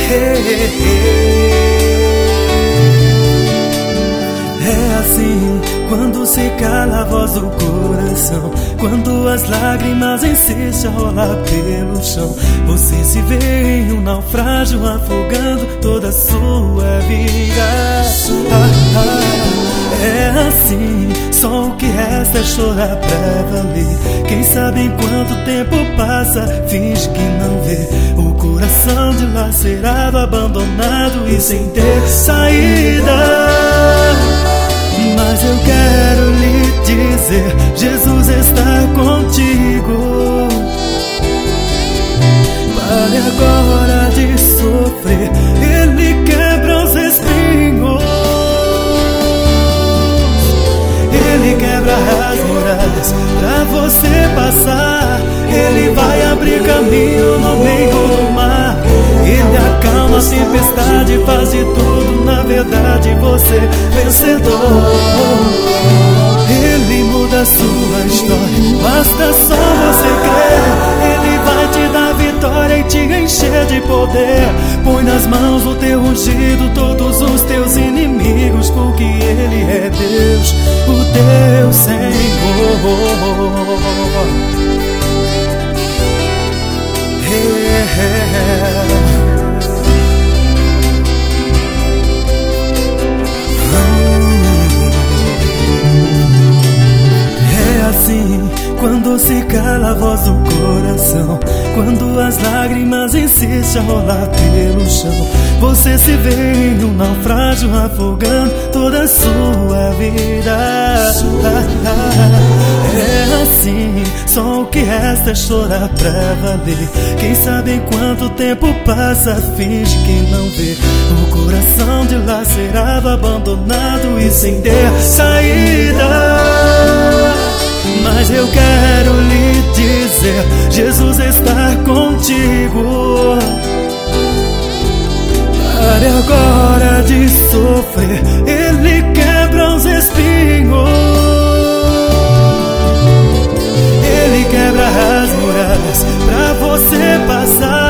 É assim quando se cala a voz do coração, quando as lágrimas insistem a rolar pelo chão. Você se vê em um naufrágio afogando toda a sua vida. É assim, só o que resta é chorar pra valer. Quem sabe enquanto o tempo passa, finge que não vê o coração dilacerado, abandonado e sem ter saída. Mas eu quero lhe dizer, Jesus está contigo. Pare agora de sofrer, Ele quebra os espinhos, Ele quebra as muralhas pra você passar. Ele vai abrir caminho no meio do mar. Ele acalma a tempestade, faz de tudo, na verdade você é vencedor. Ele muda a sua história, basta só você crer. Ele vai te dar vitória e te encher de poder. Põe nas mãos o teu ungido todos os teus inimigos, porque Ele é Deus, o teu Senhor. É assim quando se cala a voz do coração, quando as lágrimas insistem a rolar pelo chão. Você se vê em um naufrágio afogando toda a sua vida. É assim, só o que resta é chorar pra valer. Quem sabe enquanto o tempo passa, finge que não vê o coração dilacerado, abandonado e sem ter saída. Mas eu quero lhe dizer, Jesus está contigo. Pare agora de sofrer, Ele quebra os espinhos, Ele quebra as muralhas pra você passar.